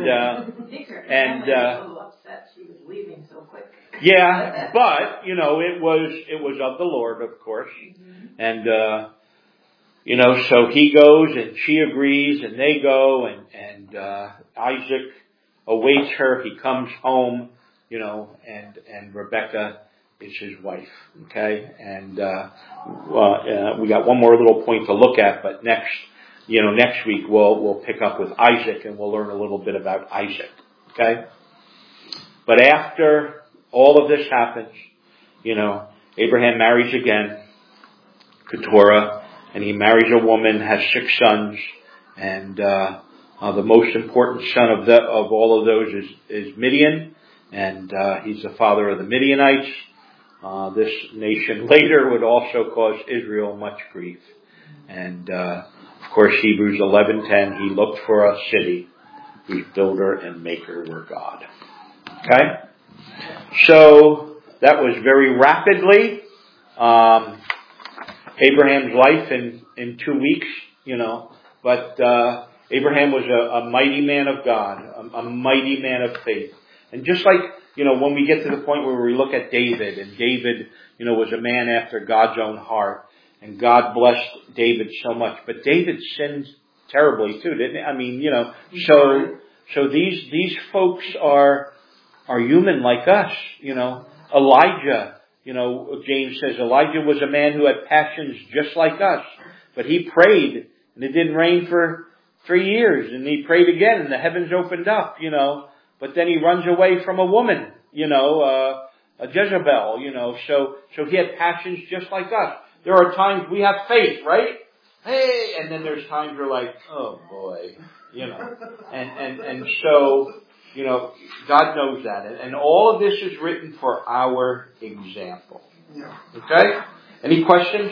upset she was leaving so quick. Yeah, but, it was of the Lord, of course. And, so he goes and she agrees and they go and Isaac awaits her. He comes home, and Rebecca is his wife. Okay. And, we got one more little point to look at, but next week we'll pick up with Isaac and we'll learn a little bit about Isaac. Okay. But after all of this happens, Abraham marries again, Keturah, and he marries a woman, has 6 sons, and the most important son of all of those is Midian, and he's the father of the Midianites. This nation later would also cause Israel much grief. And of course, Hebrews 11:10, he looked for a city whose builder and maker were God. Okay? So, that was very rapidly Abraham's life in 2 weeks, but Abraham was a mighty man of God, a mighty man of faith. And just like, when we get to the point where we look at David, and David, was a man after God's own heart, and God blessed David so much, but David sinned terribly too, didn't he? I mean, so these folks are human like us, Elijah, James says Elijah was a man who had passions just like us, but he prayed and it didn't rain for 3 years, and he prayed again and the heavens opened up, but then he runs away from a woman, a Jezebel, so he had passions just like us. There are times we have faith, right? Hey, and then there's times we're like, oh boy, and so, God knows that. And all of this is written for our example. Okay? Any questions?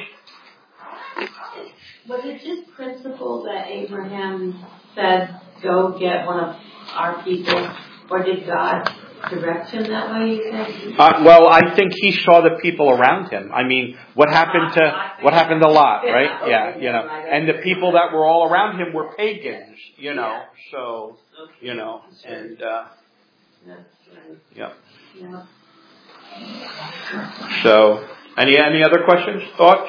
Was it just principle that Abraham said, go get one of our people? Or did God direct him that way, you think? Well, I think he saw the people around him. I mean, what happened to Lot, right? Yeah, you know, and the people that were all around him were pagans, you know, so, you know, and, yeah. So, any other questions, thoughts?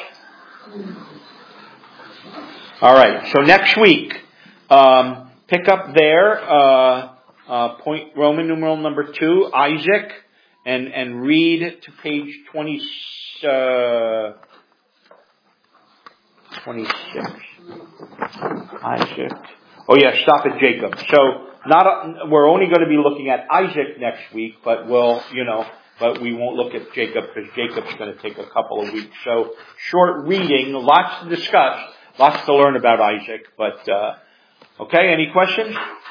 All right, so next week, pick up there, point Roman numeral number 2, Isaac, and read to page 26. Isaac. Oh yeah, stop at Jacob. So we're only going to be looking at Isaac next week, but but we won't look at Jacob because Jacob's going to take a couple of weeks. So short reading, lots to discuss, lots to learn about Isaac, but, okay, any questions?